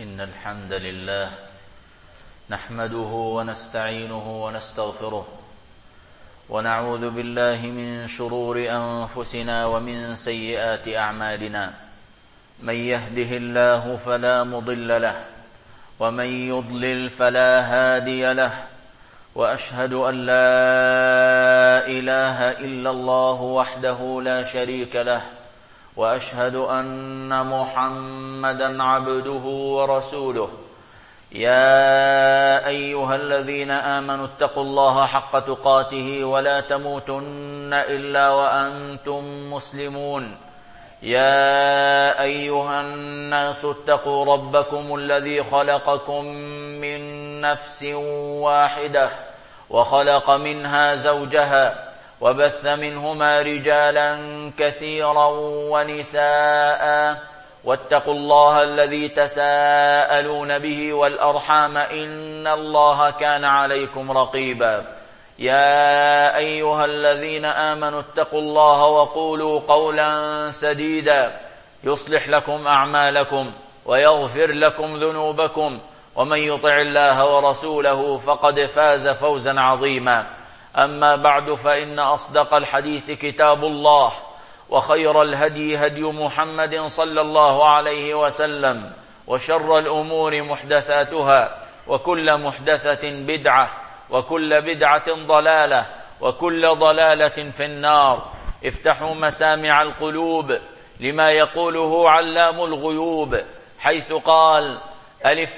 إن الحمد لله نحمده ونستعينه ونستغفره ونعوذ بالله من شرور أنفسنا ومن سيئات أعمالنا. من يهده الله فلا مضل له ومن يضلل فلا هادي له، وأشهد أن لا إله إلا الله وحده لا شريك له، وأشهد أن محمدا عبده ورسوله. يا أيها الذين آمنوا اتقوا الله حق تقاته ولا تموتن إلا وأنتم مسلمون. يا أيها الناس اتقوا ربكم الذي خلقكم من نفس واحدة وخلق منها زوجها وبث منهما رجالا كثيرا ونساء، واتقوا الله الذي تساءلون به والأرحام إن الله كان عليكم رقيبا. يا أيها الذين آمنوا اتقوا الله وقولوا قولا سديدا يصلح لكم أعمالكم ويغفر لكم ذنوبكم، ومن يطع الله ورسوله فقد فاز فوزا عظيما. أما بعد، فإن أصدق الحديث كتاب الله، وخير الهدي هدي محمد صلى الله عليه وسلم، وشر الأمور محدثاتها، وكل محدثة بدعة، وكل بدعة ضلالة، وكل ضلالة في النار. افتحوا مسامع القلوب لما يقوله علام الغيوب، حيث قال: ألف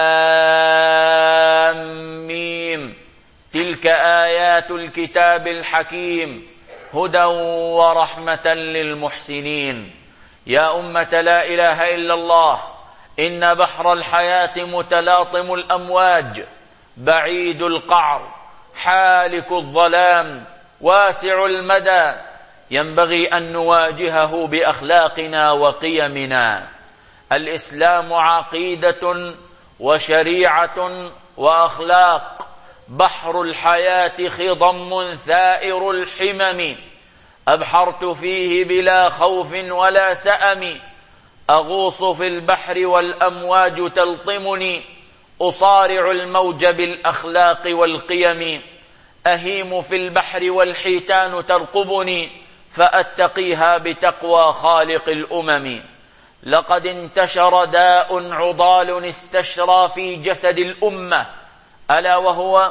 لام ميم، تلك آيات الكتاب الحكيم، هدى ورحمة للمحسنين. يا أمة لا إله إلا الله، إن بحر الحياة متلاطم الأمواج، بعيد القعر، حالك الظلام، واسع المدى، ينبغي أن نواجهه بأخلاقنا وقيمنا. الإسلام عقيدة وشريعة وأخلاق، بحر الحياة خضم ثائر الحمم، أبحرت فيه بلا خوف ولا سأم، أغوص في البحر والأمواج تلطمني، أصارع الموج بالأخلاق والقيم، أهيم في البحر والحيتان ترقبني، فأتقيها بتقوى خالق الأمم. لقد انتشر داء عضال استشرى في جسد الأمة، ألا وهو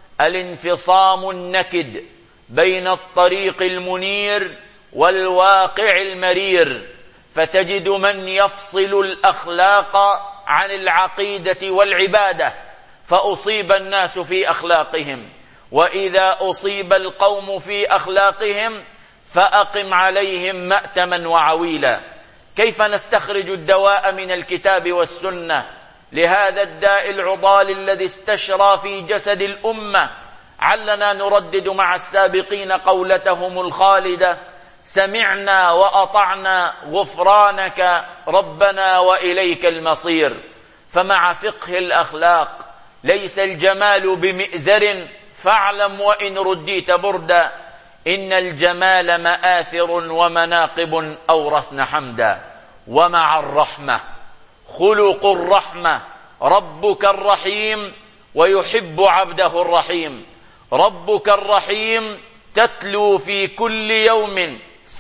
الانفصام النكد بين الطريق المنير والواقع المرير، فتجد من يفصل الأخلاق عن العقيدة والعبادة، فأصيب الناس في أخلاقهم. وإذا أصيب القوم في أخلاقهم فأقم عليهم مأتما وعويلا. كيف نستخرج الدواء من الكتاب والسنة لهذا الداء العضال الذي استشرى في جسد الأمة؟ علنا نردد مع السابقين قولتهم الخالدة: سمعنا وأطعنا غفرانك ربنا وإليك المصير. فمع فقه الأخلاق ليس الجمال بمئزر، فاعلم وإن رديت بردا، إن الجمال مآثر ومناقب أورثن حمدا. ومع الرحمة خلق الرحمة، ربك الرحيم ويحب عبده الرحيم. ربك الرحيم تتلو في كل يوم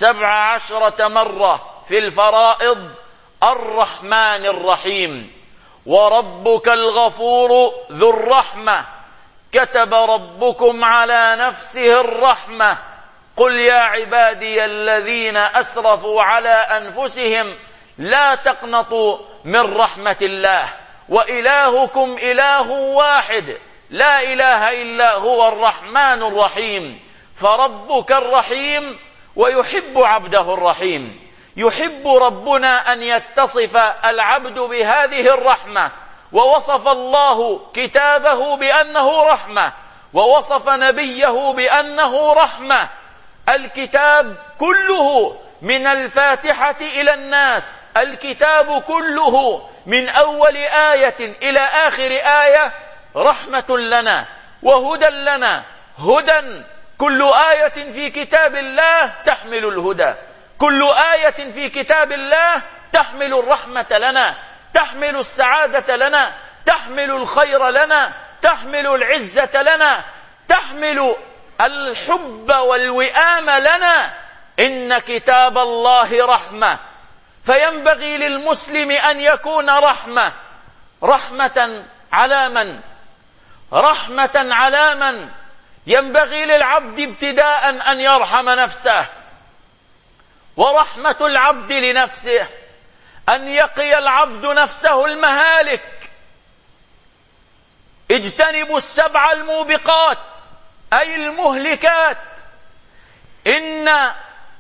17 مرة في الفرائض الرحمن الرحيم. وربك الغفور ذو الرحمة، كتب ربكم على نفسه الرحمة، قل يا عبادي الذين أسرفوا على أنفسهم لا تقنطوا من رحمة الله، وإلهكم إله واحد لا إله إلا هو الرحمن الرحيم. فربك الرحيم ويحب عبده الرحيم. يحب ربنا أن يتصف العبد بهذه الرحمة، ووصف الله كتابه بأنه رحمة، ووصف نبيه بأنه رحمة. الكتاب كله من الفاتحة إلى الناس، الكتاب كله من أول آية إلى آخر آية رحمة لنا وهدى لنا. هدى، كل آية في كتاب الله تحمل الهدى، كل آية في كتاب الله تحمل الرحمة لنا. تحمل السعادة لنا، تحمل الخير لنا، تحمل العزة لنا، تحمل الحب والوئام لنا. إن كتاب الله رحمة، فينبغي للمسلم أن يكون رحمة. رحمة على من؟ رحمة على من؟ ينبغي للعبد ابتداء أن يرحم نفسه، ورحمة العبد لنفسه أن يقي العبد نفسه المهالك. اجتنبوا السبع الموبقات أي المهلكات. إن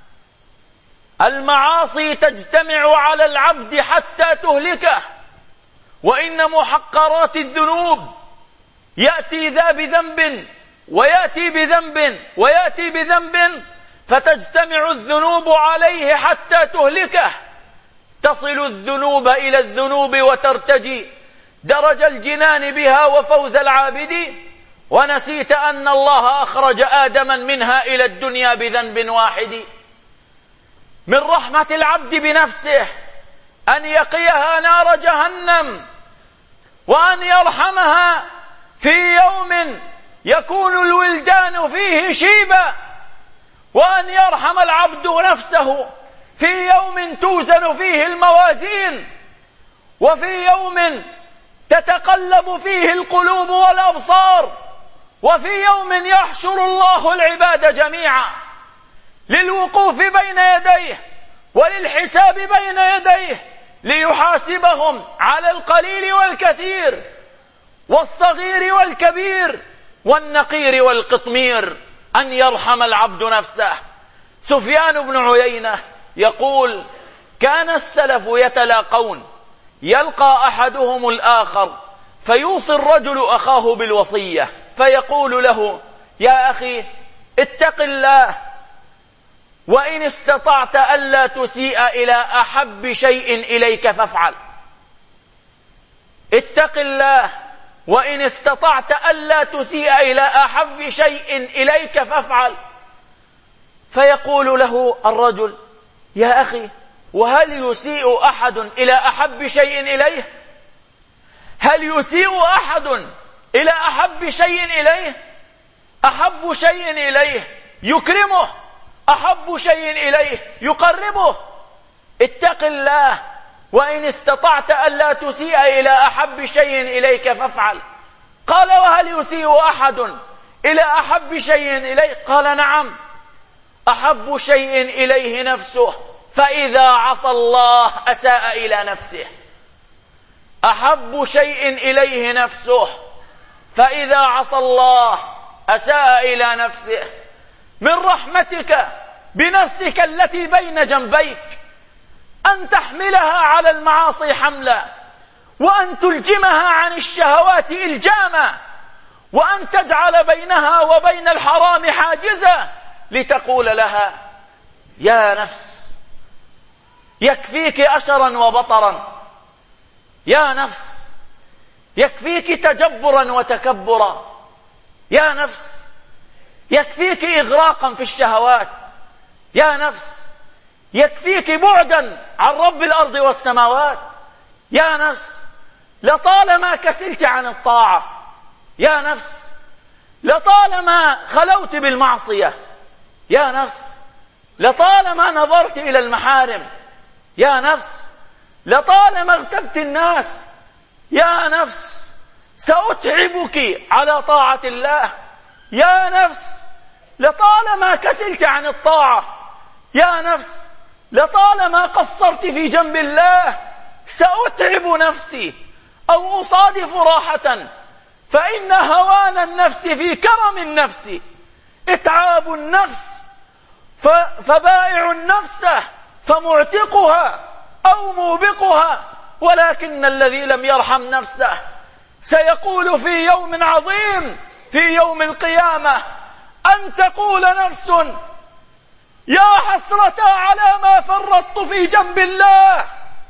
المعاصي تجتمع على العبد حتى تهلكه، وإن محقرات الذنوب يأتي ذا بذنب ويأتي بذنب ويأتي بذنب، فتجتمع الذنوب عليه حتى تهلكه. تصل الذنوب إلى الذنوب وترتجي درج الجنان بها وفوز العابد، ونسيت أن الله أخرج آدما منها إلى الدنيا بذنب واحد. من رحمة العبد بنفسه أن يقيها نار جهنم، وأن يرحمها في يوم يكون الولدان فيه شيبا، وأن يرحم العبد نفسه في يوم توزن فيه الموازين، وفي يوم تتقلب فيه القلوب والأبصار، وفي يوم يحشر الله العباد جميعا للوقوف بين يديه وللحساب بين يديه، ليحاسبهم على القليل والكثير والصغير والكبير والنقير والقطمير. أن يرحم العبد نفسه. سفيان بن عيينة يقول: كان السلف يتلاقون، يلقى أحدهم الآخر فيوصي الرجل أخاه بالوصية، فيقول له: يا أخي اتق الله، وإن استطعت ألا تسيء إلى أحب شيء إليك فافعل. اتق الله، وإن استطعت ألا تسيء إلى أحب شيء إليك فافعل. فيقول له الرجل: يا أخي، وهل يسيء أحد إلى أحب شيء إليه؟ هل يسيء أحد إلى أحب شيء إليه؟ أحب شيء إليه يكرمه، أحب شيء إليه يقربه. اتق الله، وإن استطعت ألا تسيء إلى أحب شيء إليك فافعل. قال: وهل يسيء أحد إلى أحب شيء إليه؟ قال: نعم، أحب شيء إليه نفسه، فإذا عصى الله أساء إلى نفسه. أحب شيء إليه نفسه، فإذا عصى الله أساء إلى نفسه. من رحمتك بنفسك التي بين جنبيك أن تحملها على المعاصي حملا، وأن تلجمها عن الشهوات إلجاما، وأن تجعل بينها وبين الحرام حاجزا، لتقول لها: يا نفس يكفيك أشرا وبطرا، يا نفس يكفيك تجبرا وتكبرا، يا نفس يكفيك إغراقا في الشهوات، يا نفس يكفيك بعدا عن رب الأرض والسماوات، يا نفس لطالما كسلت عن الطاعة، يا نفس لطالما خلوت بالمعصية، يا نفس لطالما نظرت إلى المحارم، يا نفس لطالما اغتبت الناس، يا نفس سأتعبك على طاعة الله، يا نفس لطالما كسلت عن الطاعة، يا نفس لطالما قصرت في جنب الله، سأتعب نفسي أو أصادف راحة، فإن هوان النفس في كرم النفس، إتعاب النفس فبائع النفس فمعتقها أو موبقها. ولكن الذي لم يرحم نفسه سيقول في يوم عظيم، في يوم القيامة، أن تقول نفس: يا حسرة على ما فرطت في جنب الله،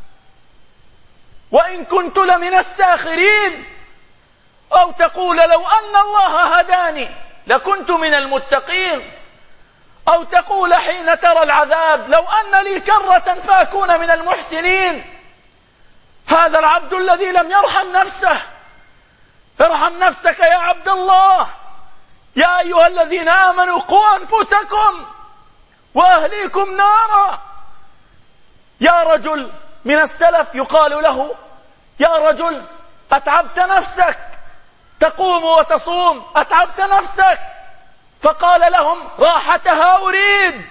وإن كنت لمن الساخرين. أو تقول: لو أن الله هداني لكنت من المتقين. أو تقول حين ترى العذاب: لو أن لي كرة فأكون من المحسنين. هذا العبد الذي لم يرحم نفسه. ارحم نفسك يا عبد الله. يا أيها الذين آمنوا قوا أنفسكم وأهليكم نارا. يا رجل من السلف يقال له: يا رجل أتعبت نفسك، تقوم وتصوم، أتعبت نفسك. فقال لهم: راحتها أريد،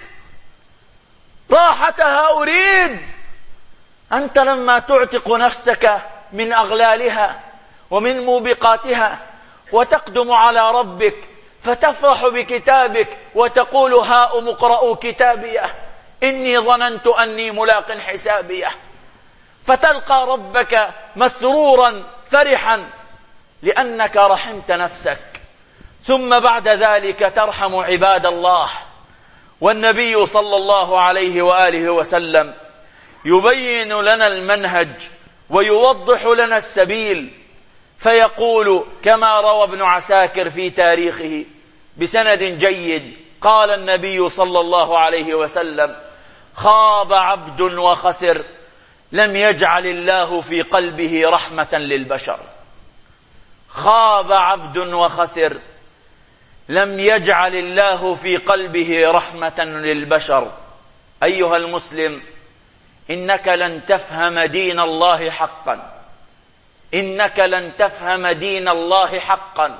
راحتها أريد. أنت لما تعتق نفسك من أغلالها ومن موبقاتها وتقدم على ربك فتفرح بكتابك وتقول: هاؤم اقرءوا كتابيه إني ظننت أني ملاق حسابيه، فتلقى ربك مسرورا فرحا لأنك رحمت نفسك، ثم بعد ذلك ترحم عباد الله. والنبي صلى الله عليه وآله وسلم يبين لنا المنهج ويوضح لنا السبيل، فيقول كما روى ابن عساكر في تاريخه بسند جيد: قال النبي صلى الله عليه وسلم: خاب عبد وخسر لم يجعل الله في قلبه رحمة للبشر. خاب عبد وخسر لم يجعل الله في قلبه رحمة للبشر. أيها المسلم، إنك لن تفهم دين الله حقا، إنك لن تفهم دين الله حقا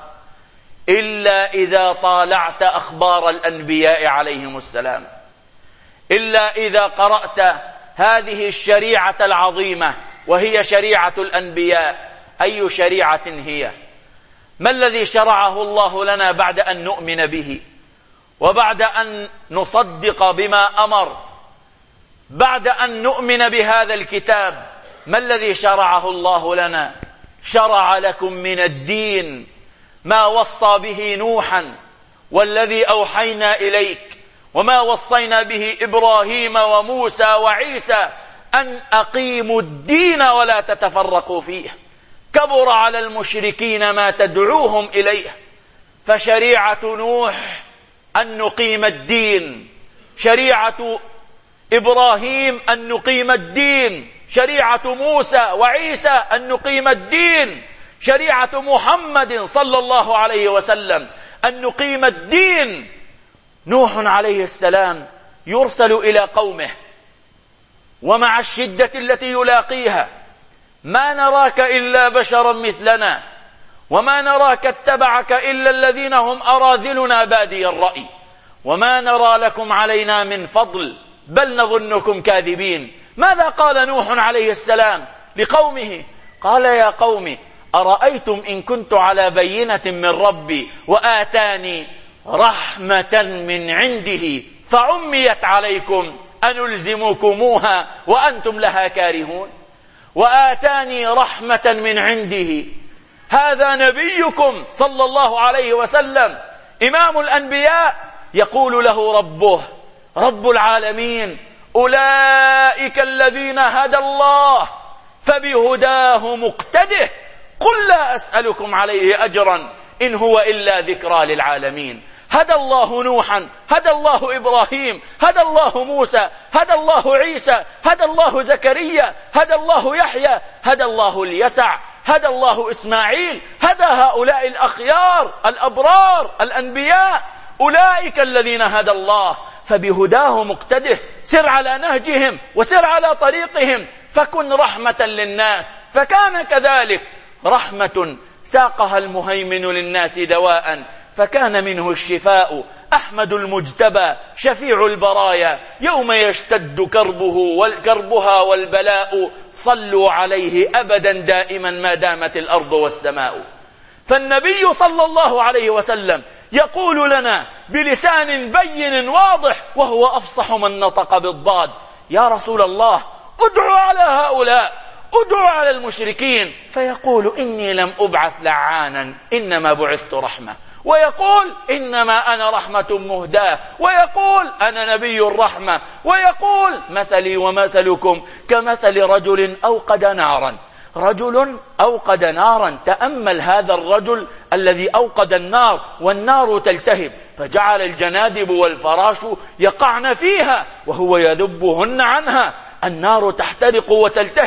إلا إذا طالعت أخبار الأنبياء عليهم السلام، إلا إذا قرأت هذه الشريعة العظيمة وهي شريعة الأنبياء. أي شريعة هي؟ ما الذي شرعه الله لنا بعد أن نؤمن به وبعد أن نصدق بما أمر، بعد أن نؤمن بهذا الكتاب؟ ما الذي شرعه الله لنا؟ شرع لكم من الدين ما وصى به نوحا والذي أوحينا إليك، وما وصينا به إبراهيم وموسى وعيسى، أن أقيموا الدين ولا تتفرقوا فيه. كبر على المشركين ما تدعوهم إليه. فشريعة نوح أن نقيم الدين، شريعة إبراهيم أن نقيم الدين، شريعة موسى وعيسى أن نقيم الدين، شريعة محمد صلى الله عليه وسلم أن نقيم الدين. نوح عليه السلام يرسل إلى قومه، ومع الشدة التي يلاقيها: ما نراك إلا بشرا مثلنا وما نراك اتبعك إلا الذين هم أراذلنا بادي الرأي وما نرى لكم علينا من فضل بل نظنكم كاذبين. ماذا قال نوح عليه السلام لقومه؟ قال: يا قوم أرأيتم إن كنت على بينة من ربي وآتاني رحمة من عنده فعميت عليكم أنلزمكموها وأنتم لها كارهون. وآتاني رحمة من عنده. هذا نبيكم صلى الله عليه وسلم إمام الأنبياء، يقول له ربه رب العالمين: أولئك الذين هدى الله فبهداه مقتده قل لا أسألكم عليه أجرا إن هو إلا ذكرى للعالمين. هدى الله نوحا، هدى الله إبراهيم، هدى الله موسى، هدى الله عيسى، هدى الله زكريا، هدى الله يحيى، هدى الله اليسع، هدى الله إسماعيل، هدى هؤلاء الأخيار الأبرار الأنبياء. أولئك الذين هدى الله فبهداه مقتده. سر على نهجهم وسر على طريقهم، فكن رحمة للناس. فكان كذلك، رحمة ساقها المهيمن للناس دواء فكان منه الشفاء. أحمد المجتبى شفيع البرايا يوم يشتد كربها والبلاء صلوا عليه أبدا دائما ما دامت الأرض والسماء. فالنبي صلى الله عليه وسلم يقول لنا بلسان بين واضح وهو أفصح من نطق بالضاد: يا رسول الله ادعو على هؤلاء، ادعو على المشركين. فيقول: إني لم أبعث لعانا إنما بعثت رحمة، ويقول: إنما أنا رحمة مهداة، ويقول: أنا نبي الرحمة، ويقول: مثلي ومثلكم كمثل رجل أوقد نارا. رجل أوقد نارا، تأمل هذا الرجل الذي أوقد النار والنار تلتهب، فجعل الجنادب والفراش يقعن فيها وهو يذبهن عنها. النار تحترق وتلتهب،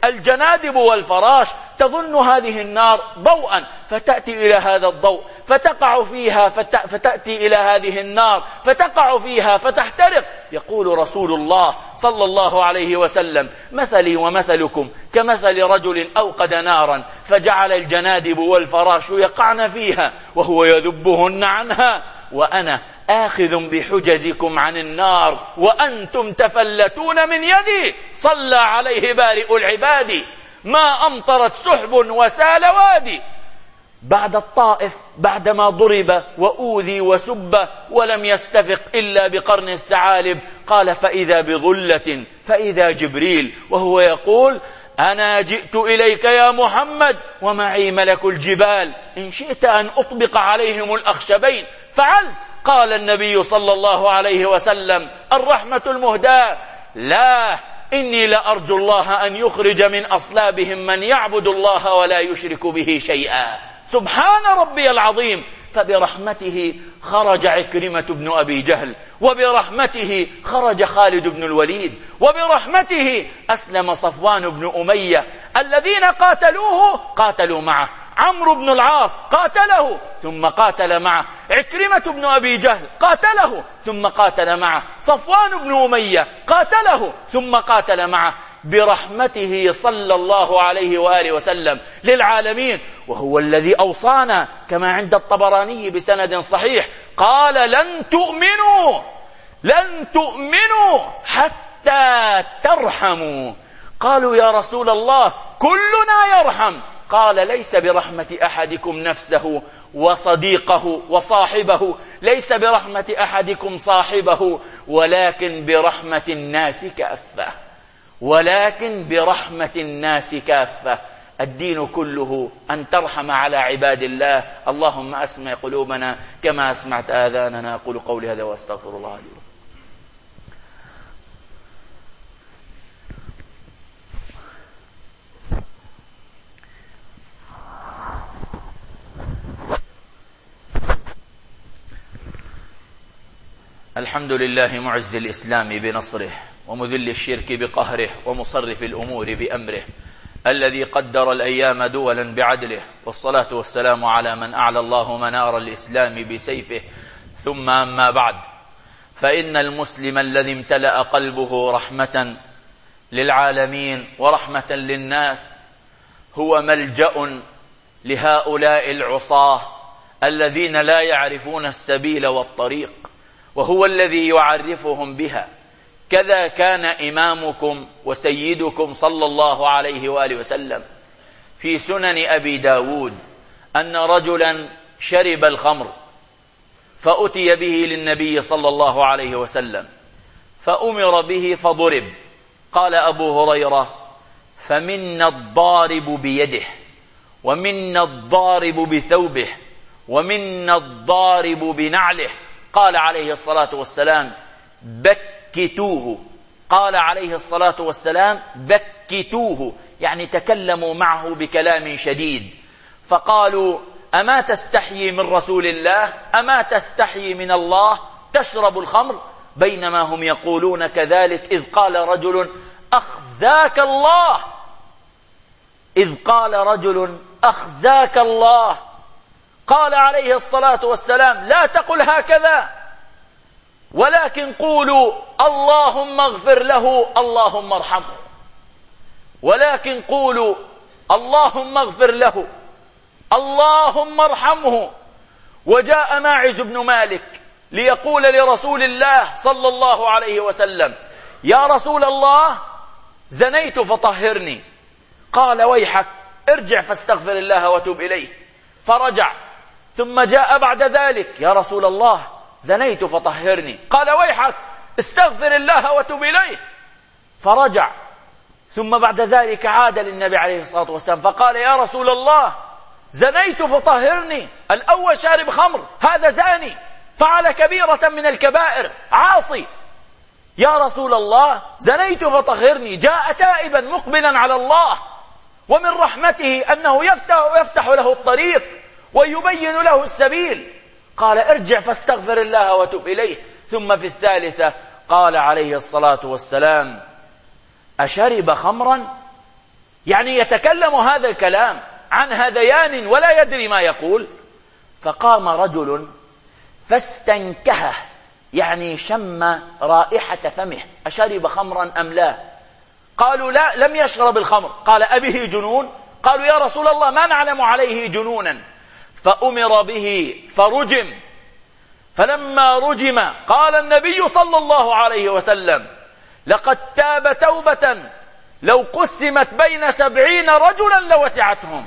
الجنادب والفراش تظن هذه النار ضوءا فتأتي إلى هذا الضوء فتقع فيها فتأتي إلى هذه النار فتقع فيها فتحترق. يقول رسول الله صلى الله عليه وسلم: مثلي ومثلكم كمثل رجل أوقد نارا فجعل الجنادب والفراش يقعن فيها وهو يذبهن عنها، وأنا آخذ بحجزكم عن النار وأنتم تفلتون من يدي. صلى عليه بارئ العباد ما أمطرت سحب وسال وادي. بعد الطائف بعدما ضرب وأوذي وسب ولم يستفق إلا بقرن الثعالب، قال: فإذا بظلة فإذا جبريل وهو يقول: أنا جئت إليك يا محمد ومعي ملك الجبال، إن شئت أن أطبق عليهم الأخشبين فعلت. قال النبي صلى الله عليه وسلم: الرحمة المهداة: لا، إني لأرجو الله أن يخرج من أصلابهم من يعبد الله ولا يشرك به شيئا. سبحان ربي العظيم. فبرحمته خرج عكرمة بن أبي جهل، وبرحمته خرج خالد بن الوليد، وبرحمته أسلم صفوان بن أمية. الذين قاتلوا معه عمرو بن العاص قاتله ثم قاتل معه، عكرمة بن أبي جهل قاتله ثم قاتل معه، صفوان بن أمية قاتله ثم قاتل معه، برحمته صلى الله عليه وآله وسلم للعالمين. وهو الذي أوصانا كما عند الطبراني بسند صحيح، قال: لن تؤمنوا حتى ترحموا. قالوا: يا رسول الله كلنا يرحم. قال: ليس برحمة أحدكم نفسه وصديقه وصاحبه، ليس برحمة أحدكم صاحبه، ولكن برحمة الناس كافة، ولكن برحمة الناس كافة. الدين كله أن ترحم على عباد الله. اللهم أسمع قلوبنا كما أسمعت آذاننا. أقول قولي هذا وأستغفر الله لي. الحمد لله معز الإسلام بنصره ومذل الشرك بقهره ومصرف الأمور بأمره، الذي قدر الأيام دولا بعدله، والصلاة والسلام على من أعلى الله منار الإسلام بسيفه. ثم أما بعد، فإن المسلم الذي امتلأ قلبه رحمة للعالمين ورحمة للناس هو ملجأ لهؤلاء العصاة الذين لا يعرفون السبيل والطريق، وهو الذي يعرفهم بها. كذا كان إمامكم وسيدكم صلى الله عليه وآله وسلم في سنن أبي داود أن رجلا شرب الخمر فأتي به للنبي صلى الله عليه وسلم فأمر به فضرب. قال أبو هريرة: فمنا الضارب بيده، ومنا الضارب بثوبه، ومنا الضارب بنعله. قال عليه الصلاة والسلام: بكتوه. قال عليه الصلاة والسلام: بكتوه، يعني تكلموا معه بكلام شديد. فقالوا: أما تستحيي من رسول الله؟ أما تستحيي من الله تشرب الخمر؟ بينما هم يقولون كذلك إذ قال رجل: أخزاك الله. إذ قال رجل: أخزاك الله. قال عليه الصلاة والسلام: لا تقل هكذا، ولكن قولوا اللهم اغفر له اللهم ارحمه، ولكن قولوا اللهم اغفر له اللهم ارحمه. وجاء ماعز بن مالك ليقول لرسول الله صلى الله عليه وسلم: يا رسول الله زنيت فطهرني. قال: ويحك، ارجع فاستغفر الله وتوب إليه. فرجع، ثم جاء بعد ذلك: يا رسول الله زنيت فطهرني. قال: ويحك، استغفر الله وتوب إليه. فرجع، ثم بعد ذلك عاد للنبي عليه الصلاة والسلام فقال: يا رسول الله زنيت فطهرني. الأول شارب خمر، هذا زاني، فعل كبيرة من الكبائر، عاصي. يا رسول الله زنيت فطهرني، جاء تائبا مقبلا على الله، ومن رحمته أنه يفتح له الطريق ويبين له السبيل. قال: ارجع فاستغفر الله وتوب إليه. ثم في الثالثة قال عليه الصلاة والسلام: أشرب خمرا؟ يعني يتكلم هذا الكلام عن هذيان ولا يدري ما يقول. فقام رجل فاستنكهه، يعني شم رائحة فمه، أشرب خمرا أم لا؟ قالوا لا، لم يشرب الخمر. قال أبه جنون؟ قالوا يا رسول الله ما نعلم عليه جنونا. فأمر به فرجم. فلما رجم قال النبي صلى الله عليه وسلم لقد تاب توبة لو قسمت بين 70 رجلا لوسعتهم.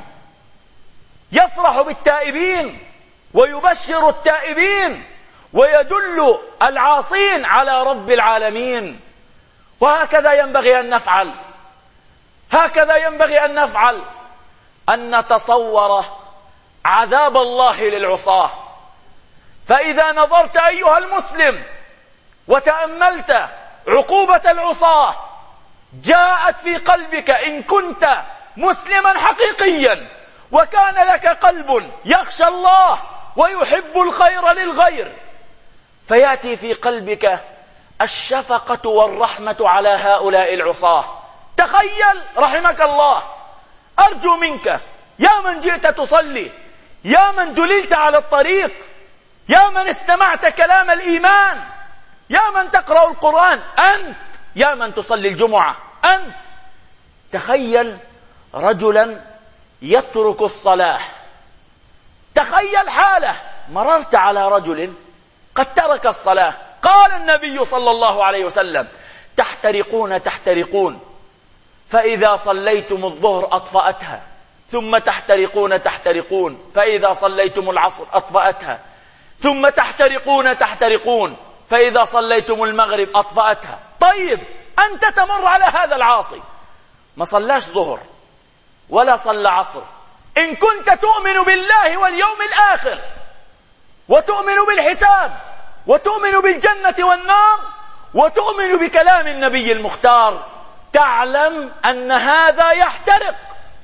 يفرح بالتائبين ويبشر التائبين ويدل العاصين على رب العالمين. وهكذا ينبغي أن نفعل، هكذا ينبغي أن نفعل، أن نتصور عذاب الله للعصاة. فإذا نظرت أيها المسلم وتأملت عقوبة العصاة، جاءت في قلبك إن كنت مسلما حقيقيا وكان لك قلب يخشى الله ويحب الخير للغير، فيأتي في قلبك الشفقة والرحمة على هؤلاء العصاة. تخيل رحمك الله، أرجو منك يا من جئت تصلي، يا من دللت على الطريق، يا من استمعت كلام الإيمان، يا من تقرأ القرآن، أنت يا من تصلي الجمعة، أنت تخيل رجلا يترك الصلاة. تخيل حاله، مررت على رجل قد ترك الصلاة. قال النبي صلى الله عليه وسلم تحترقون تحترقون، فإذا صليتم الظهر أطفأتها، ثم تحترقون تحترقون، فإذا صليتم العصر أطفأتها، ثم تحترقون تحترقون، فإذا صليتم المغرب أطفأتها. طيب أنت تمر على هذا العاصي ما صلاش ظهر ولا صلى عصر، إن كنت تؤمن بالله واليوم الآخر وتؤمن بالحساب وتؤمن بالجنة والنار وتؤمن بكلام النبي المختار، تعلم أن هذا يحترق،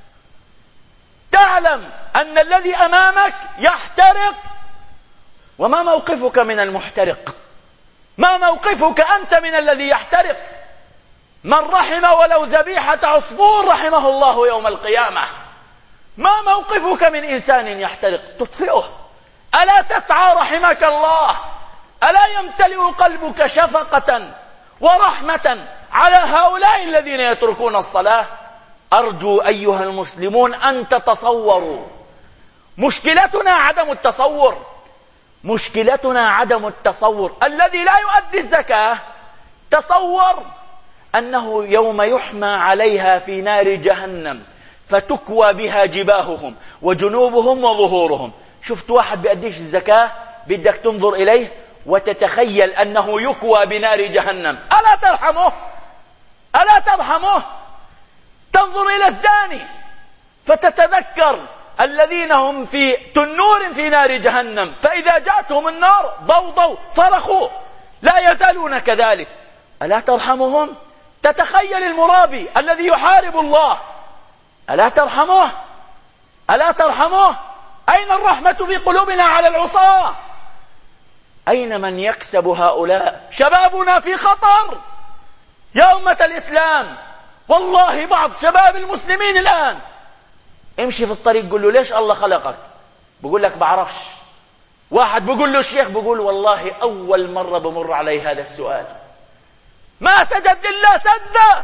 تعلم أن الذي أمامك يحترق. وما موقفك من المحترق؟ ما موقفك أنت من الذي يحترق؟ من رحم ولو ذبيحة عصفور رحمه الله يوم القيامة. ما موقفك من إنسان يحترق؟ تطفئه. ألا تسعى رحمك الله؟ ألا يمتلئ قلبك شفقة ورحمة على هؤلاء الذين يتركون الصلاة؟ أرجو أيها المسلمون أن تتصوروا، مشكلتنا عدم التصور، مشكلتنا عدم التصور. الذي لا يؤدي الزكاة تصور أنه يوم يحمى عليها في نار جهنم فتكوى بها جباههم وجنوبهم وظهورهم. شفت واحد بيأديش الزكاة، بدك تنظر إليه وتتخيل أنه يكوى بنار جهنم، ألا ترحمه؟ ألا ترحمه؟ تنظر إلى الزاني فتتذكر الذين هم في تنور في نار جهنم، فإذا جاءتهم النار ضوضوا صرخوا، لا يزالون كذلك، ألا ترحمهم؟ تتخيل المرابي الذي يحارب الله، ألا ترحمه؟ ألا ترحمه؟ أين الرحمة في قلوبنا على العصاة؟ أين من يكسب هؤلاء؟ شبابنا في خطر يا أمة الإسلام. والله بعض شباب المسلمين الآن امشي في الطريق قل له ليش الله خلقك؟ بقول لك بعرفش. واحد بقول له الشيخ، بقول والله أول مرة بمر علي هذا السؤال، ما سجد لله سجدة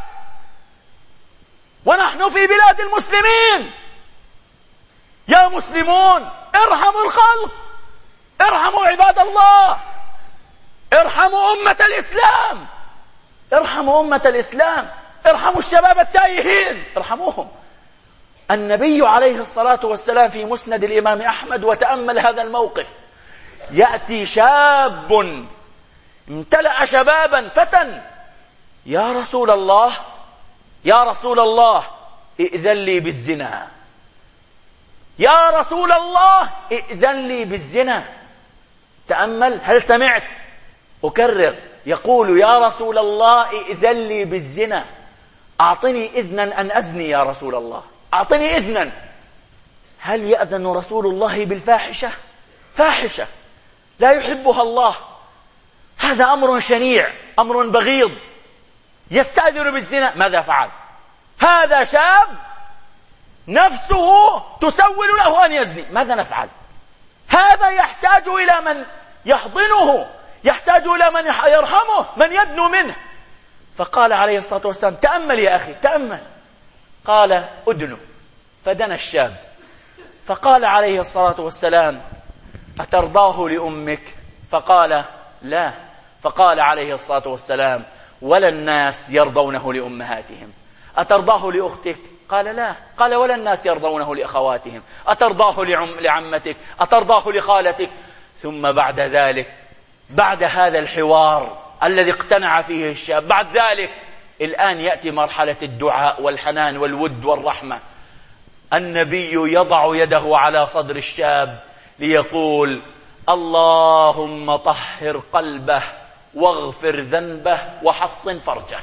ونحن في بلاد المسلمين. يا مسلمون ارحموا الخلق، ارحموا عباد الله، ارحموا أمة الإسلام، ارحموا أمة الإسلام، ارحموا الشباب التائهين، ارحموهم. النبي عليه الصلاة والسلام في مسند الإمام أحمد، وتأمل هذا الموقف، يأتي شاب امتلأ شبابا فتى، يا رسول الله يا رسول الله ائذن لي بالزنا، يا رسول الله ائذن لي بالزنا. تأمل، هل سمعت؟ أكرر، يقول يا رسول الله ائذن لي بالزنا، أعطني إذنا أن أزني يا رسول الله، أعطني إذنا. هل يأذن رسول الله بالفاحشة؟ فاحشة لا يحبها الله، هذا أمر شنيع، أمر بغيض. يستأذن بالزنا، ماذا فعل؟ هذا شاب نفسه تسول له أن يزني، ماذا نفعل؟ هذا يحتاج إلى من يحضنه، يحتاج إلى من يرحمه، من يدنو منه. فقال عليه الصلاة والسلام: تأمل يا أخي، تأمل. قال: أدنو. فدنا الشاب، فقال عليه الصلاة والسلام: أترضاه لأمك؟ فقال: لا. فقال عليه الصلاة والسلام: ولا الناس يرضونه لأمهاتهم. أترضاه لأختك؟ قال: لا. قال: ولا الناس يرضونه لأخواتهم. أترضاه لعمتك؟ أترضاه لخالتك؟ ثم بعد ذلك، بعد هذا الحوار الذي اقتنع فيه الشاب، بعد ذلك الآن يأتي مرحلة الدعاء والحنان والود والرحمة. النبي يضع يده على صدر الشاب ليقول: اللهم طهر قلبه واغفر ذنبه وحصن فرجه.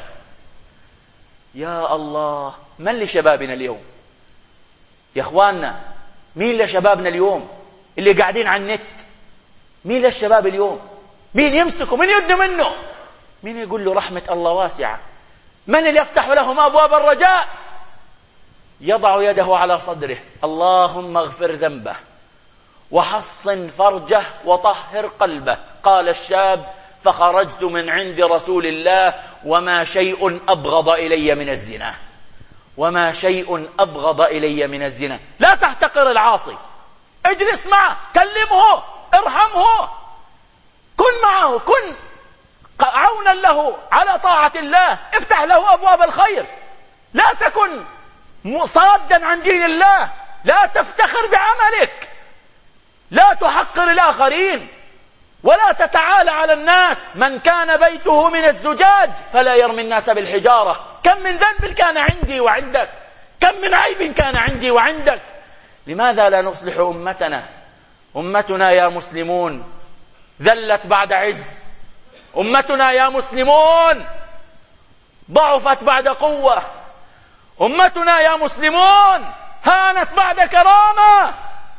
يا الله، من لشبابنا اليوم يا اخواننا؟ مين لشبابنا اليوم اللي قاعدين على النت؟ مين للشباب اليوم؟ مين يمسكه؟ مين يدنو منه؟ مين يقول له رحمة الله واسعة؟ من اللي يفتح لهم أبواب الرجاء؟ يضع يده على صدره: اللهم اغفر ذنبه وحصن فرجه وطهر قلبه. قال الشاب: فخرجت من عند رسول الله وما شيء أبغض إلي من الزنا، وما شيء أبغض إلي من الزنا. لا تحتقر العاصي، اجلس معه، كلمه، ارحمه، كن معه، كن عونا له على طاعة الله، افتح له أبواب الخير. لا تكن صادا عن دين الله، لا تفتخر بعملك، لا تحقر الآخرين، ولا تتعالى على الناس. من كان بيته من الزجاج فلا يرمي الناس بالحجارة. كم من ذنب كان عندي وعندك، كم من عيب كان عندي وعندك. لماذا لا نصلح أمتنا؟ أمتنا يا مسلمون ذلت بعد عز، أمتنا يا مسلمون ضعفت بعد قوة، أمتنا يا مسلمون هانت بعد كرامة.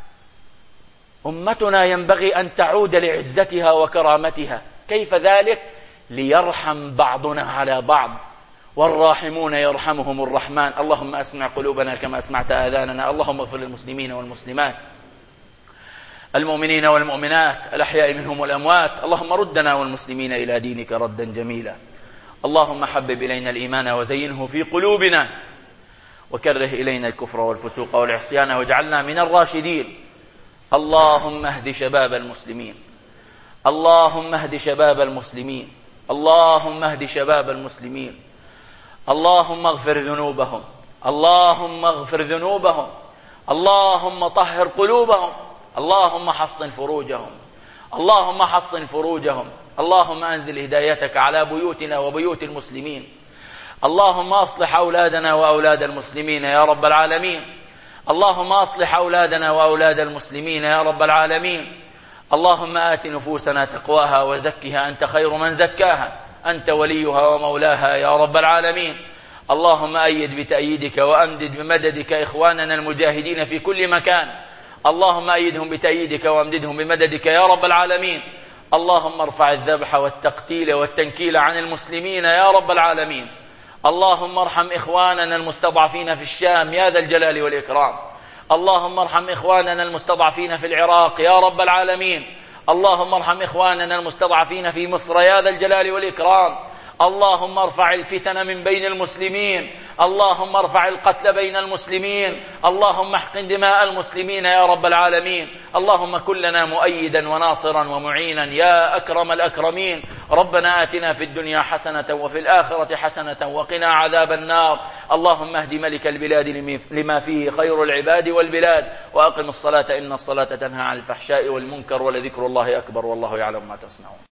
أمتنا ينبغي أن تعود لعزتها وكرامتها. كيف ذلك؟ ليرحم بعضنا على بعض، والراحمون يرحمهم الرحمن. اللهم أسمع قلوبنا كما أسمعت آذاننا. اللهم اغفر للمسلمين والمسلمات، المؤمنين والمؤمنات، الأحياء منهم والأموات. اللهم ردنا والمسلمين إلى دينك ردا جميلا. اللهم حبب إلينا الإيمان وزينه في قلوبنا، وكره إلينا الكفر والفسوق والعصيان واجعلنا من الراشدين. اللهم اهد شباب المسلمين، اللهم اهد شباب المسلمين، اللهم اهد شباب المسلمين. اللهم اغفر ذنوبهم، اللهم اغفر ذنوبهم، اللهم طهر قلوبهم، اللهم حصن فروجهم، اللهم حصن فروجهم. اللهم أنزل هدايتك على بيوتنا وبيوت المسلمين. اللهم أصلح أولادنا وأولاد المسلمين يا رب العالمين. اللهم أصلح أولادنا وأولاد المسلمين يا رب العالمين. اللهم آت نفوسنا تقواها وزكها، أنت خير من زكاها، أنت وليها ومولاها يا رب العالمين. اللهم أيد بتأييدك وأمدد بمددك إخواننا المجاهدين في كل مكان. اللهم أيدهم بتأييدك وأمددهم بمددك يا رب العالمين. اللهم ارفع الذبح والتقتيل والتنكيل عن المسلمين يا رب العالمين. اللهم ارحم إخواننا المستضعفين في الشام يا ذا الجلال والإكرام. اللهم ارحم إخواننا المستضعفين في العراق يا رب العالمين. اللهم ارحم إخواننا المستضعفين في مصر يا ذا الجلال والإكرام. اللهم ارفع الفتن من بين المسلمين، اللهم ارفع القتل بين المسلمين، اللهم احقن دماء المسلمين يا رب العالمين. اللهم كن لنا مؤيدا وناصرا ومعينا يا أكرم الأكرمين. ربنا آتنا في الدنيا حسنة وفي الآخرة حسنة وقنا عذاب النار. اللهم اهد ملك البلاد لما فيه خير العباد والبلاد، وأقم الصلاة إن الصلاة تنهى عن الفحشاء والمنكر، ولذكر الله أكبر والله يعلم ما تصنعون.